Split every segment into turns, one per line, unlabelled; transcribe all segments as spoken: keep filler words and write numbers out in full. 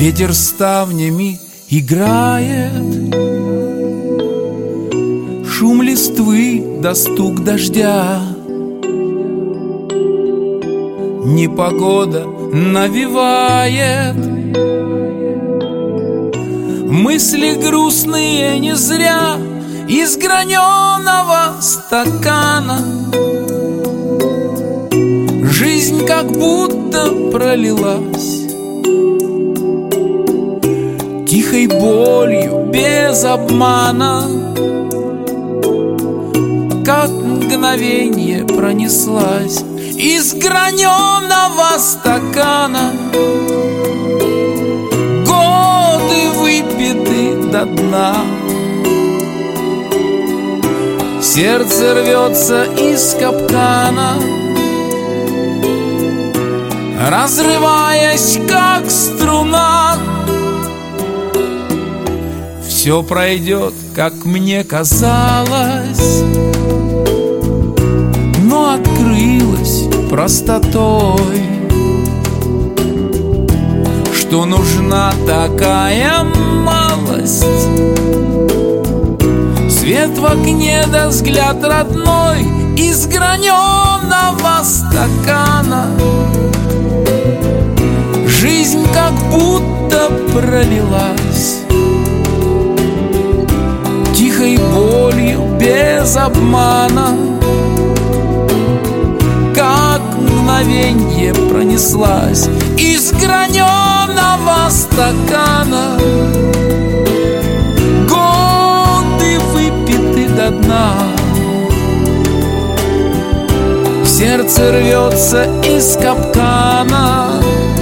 Ветер ставнями играет, шум листвы да стук дождя. Непогода навевает мысли грустные не зря. Из граненого стакана жизнь как будто пролилась тихой болью, без обмана. Как мгновенье пронеслась из граненого стакана. Годы выпиты до дна, сердце рвется из капкана, разрываясь как струна. Все пройдет, как мне казалось, но открылось простотой, что нужна такая малость. Свет в окне да взгляд родной из граненого стакана. Жизнь как будто пролилась тихой болью, без обмана. Как мгновенье пронеслась из граненого стакана. Годы выпиты до дна, сердце рвется из капкана,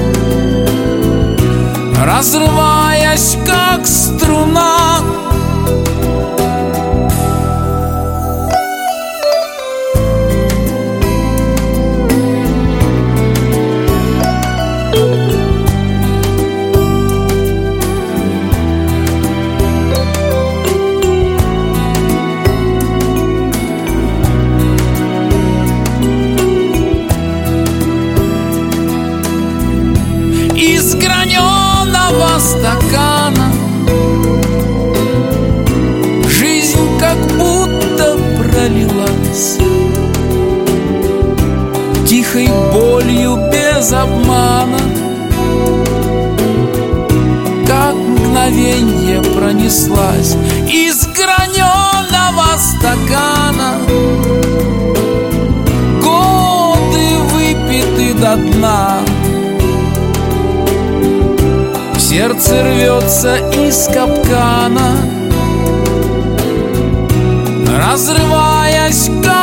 разрываясь как струна. Из граненого стакана жизнь как будто пролилась тихой болью, без обмана. Как мгновенье пронеслась из граненого стакана. Годы выпиты до дна, сердце рвется из капкана, разрываясь как